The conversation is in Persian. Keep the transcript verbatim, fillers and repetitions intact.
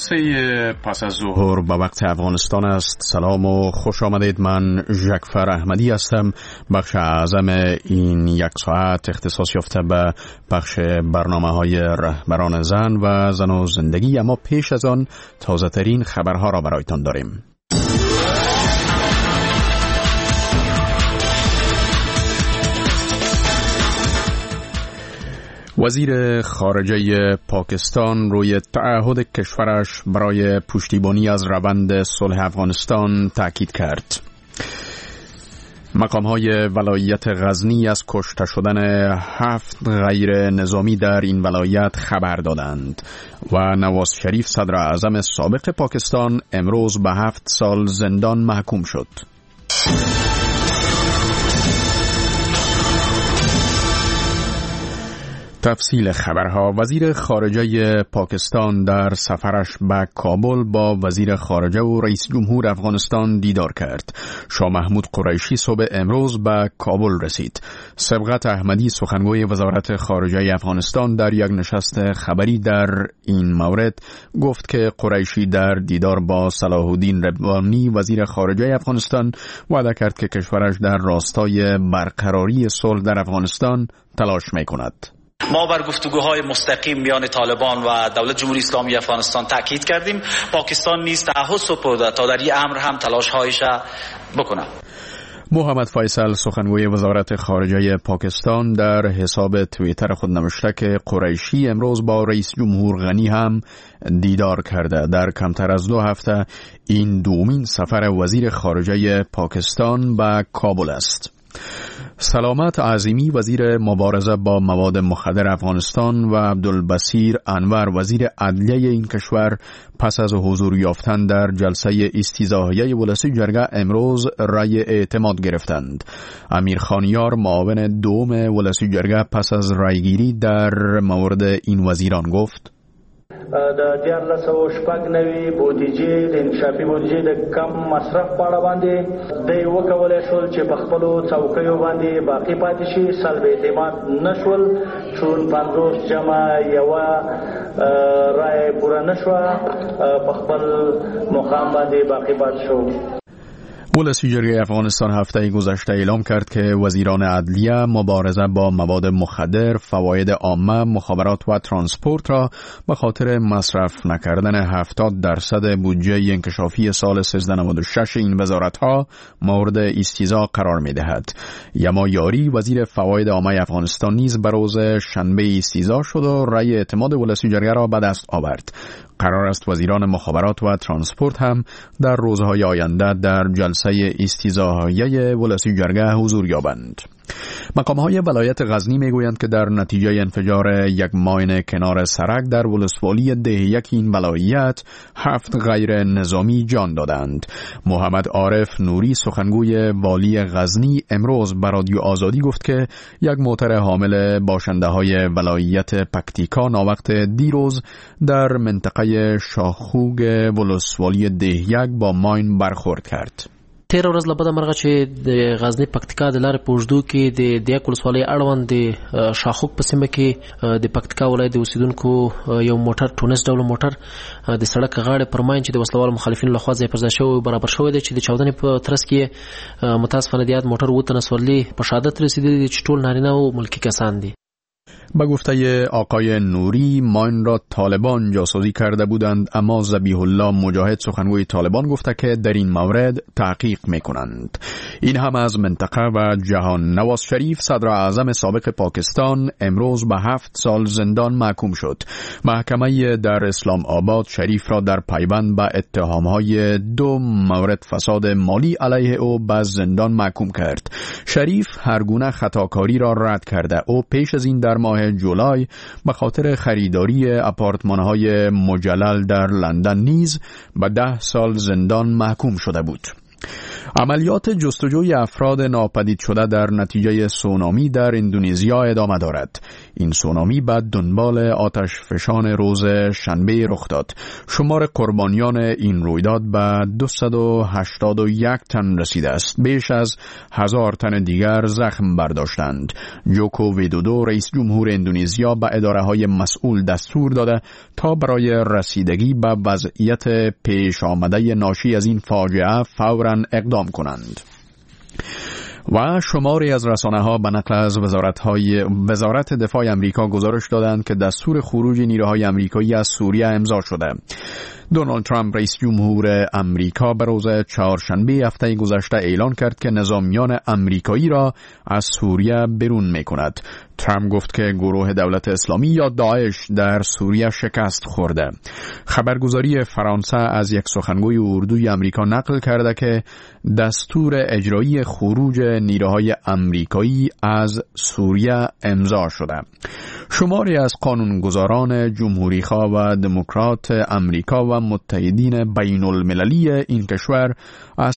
جلسه پس از ظهر به وقت افغانستان است. سلام و خوش آمدید. من ژکفر احمدی هستم. بخش اعظم این یک ساعت اختصاص یافته به بخش برنامه های رهبران زن و زن و زندگی، اما پیش از آن تازه ترین خبرها را برایتان داریم. وزیر خارجه پاکستان روی تعهد کشورش برای پشتیبانی از روند صلح افغانستان تاکید کرد. مقام‌های ولایت غزنی از کشته شدن هفت غیر نظامی در این ولایت خبر دادند و نواز شریف صدر اعظم سابق پاکستان امروز به هفت سال زندان محکوم شد. تفصیل خبرها. وزیر خارجه پاکستان در سفرش به کابل با وزیر خارجه و رئیس جمهور افغانستان دیدار کرد. شاه محمود قریشی صبح امروز به کابل رسید. سبقت احمدی سخنگوی وزارت خارجه افغانستان در یک نشست خبری در این مورد گفت که قریشی در دیدار با صلاح الدین ربانی وزیر خارجه افغانستان وعده کرد که کشورش در راستای برقراری صلح در افغانستان تلاش می‌کند. ما بر گفتگوهای مستقیم میان طالبان و دولت جمهوری اسلامی افغانستان تاکید کردیم. پاکستان نیز تعهد سپرده تا در این امر هم تلاش‌هایش بکند. محمد فیصل سخنگوی وزارت خارجه پاکستان در حساب توییتر خود نوشته که قریشی امروز با رئیس جمهور غنی هم دیدار کرده. در کمتر از دو هفته این دومین سفر وزیر خارجه پاکستان به کابل است. سلامت عظیمی وزیر مبارزه با مواد مخدر افغانستان و عبدالبصیر انور وزیر عدلیه این کشور پس از حضور یافتن در جلسه استیضاحیه ولسی جرگه امروز رأی اعتماد گرفتند. امیر خانیار معاون دوم ولسی جرگه پس از رأیگیری در مورد این وزیران گفت: د دیارلس او شپږ نوي بودیجې د انکشافي بودیجې د کم مصرف په اړه باندې د وکولای شول چې په خپلو څوکیو باندې باقي پاتې شي. سلب اعتماد نشول چون پنځوس جمع یوه رای پوره نشوه، په خپل مقام باندې باقي پاتې شو. ولسی جرگه افغانستان هفته گذشته اعلام کرد که وزیران عدلیه، مبارزه با مواد مخدر، فواید عامه، مخابرات و ترانسپورت را به خاطر مصرف نکردن هفتاد درصد بودجه انکشافی سال سیزده نود و شش این وزارت‌ها مورد استیضاح قرار می‌دهد. یما یاری وزیر فواید عامه افغانستان نیز به روز شنبه استیضاح شد و رأی اعتماد ولسی جرگه را به دست آورد. قرار است وزیران مخابرات و ترانسپورت هم در روزهای آینده در جلسه استیضاحیه ولسی جرگه حضور یابند. مقام‌های ولایت غزنی میگویند که در نتیجه انفجار یک ماین کنار سرک در ولسوالی ده یک این ولایت هفت غیر نظامی جان دادند. محمد عارف نوری سخنگوی والی غزنی امروز به رادیو آزادی گفت که یک موتر حامل باشنده‌های ولایت پکتیکا ناوقت دیروز در منطقه شاخوگ ولسوالی ده یک با ماین برخورد کرد. تیر ورځ له بده مرغه چې د غزنی پکتیکا د لارې په اوږدو کې د دیک ولسوالۍ اړوند د شاخوک په سیمه کې د پکتیکا ولایت د اوسیدونکو یو موټر ټونس ډول موټر د سړک غاړې پر ماین چې د وسلوال مخالفینو لخوا ځای پر ځای شوی برابر شوی دی چې د چاودنې په ترڅ کې متاسفانه د یاد موټر اووه تنه سورلي په شهادت رسیدلي دي چې ټول نارینه او ملکی کسان دي. به گفته آقای نوری ماین را طالبان جاسوزی کرده بودند، اما ذبیح الله مجاهد سخنگوی طالبان گفته که در این مورد تحقیق میکنند. این هم از منطقه و جهان. نواز شریف صدر اعظم سابق پاکستان امروز به هفت سال زندان محکوم شد. محکمه در اسلام آباد شریف را در پیوند به اتهامهای دو مورد فساد مالی علیه او به زندان محکوم کرد. شریف هر گونه خطاکاری را رد کرده. او پیش از این در ماه جولای به خاطر خریداری آپارتمان‌های مجلل در لندن نیز به ده سال زندان محکوم شده بود. عملیات جستجوی افراد ناپدید شده در نتیجه سونامی در اندونزیا ادامه دارد. این سونامی بعد دنبال آتش فشان روز شنبه رخ داد. شمار قربانیان این رویداد به دویست و هشتاد و یک تن رسیده است. بیش از هزار تن دیگر زخم برداشتند. جوکو ویدودو رئیس جمهور اندونزیا به اداره‌های مسئول دستور داده تا برای رسیدگی به وضعیت پیش آمده ناشی از این فاجعه فوراً اقدام کنند. و شماری از رسانه‌ها به نقل از وزارت‌های وزارت دفاع آمریکا گزارش دادند که دستور خروج نیروهای آمریکایی از سوریه امضا شده. دونالد ترامپ رئیس جمهور آمریکا به روز چهارشنبه هفته گذشته اعلان کرد که نظامیان آمریکایی را از سوریه بیرون می‌کند. ترامپ گفت که گروه دولت اسلامی یا داعش در سوریه شکست خورده. خبرگزاری فرانسه از یک سخنگوی اردوی آمریکا نقل کرده که دستور اجرایی خروج نیروهای آمریکایی از سوریه امضا شده. شماری از قانونگذاران جمهوری‌خواه و دموکرات آمریکا و متحدین بین المللی این کشور از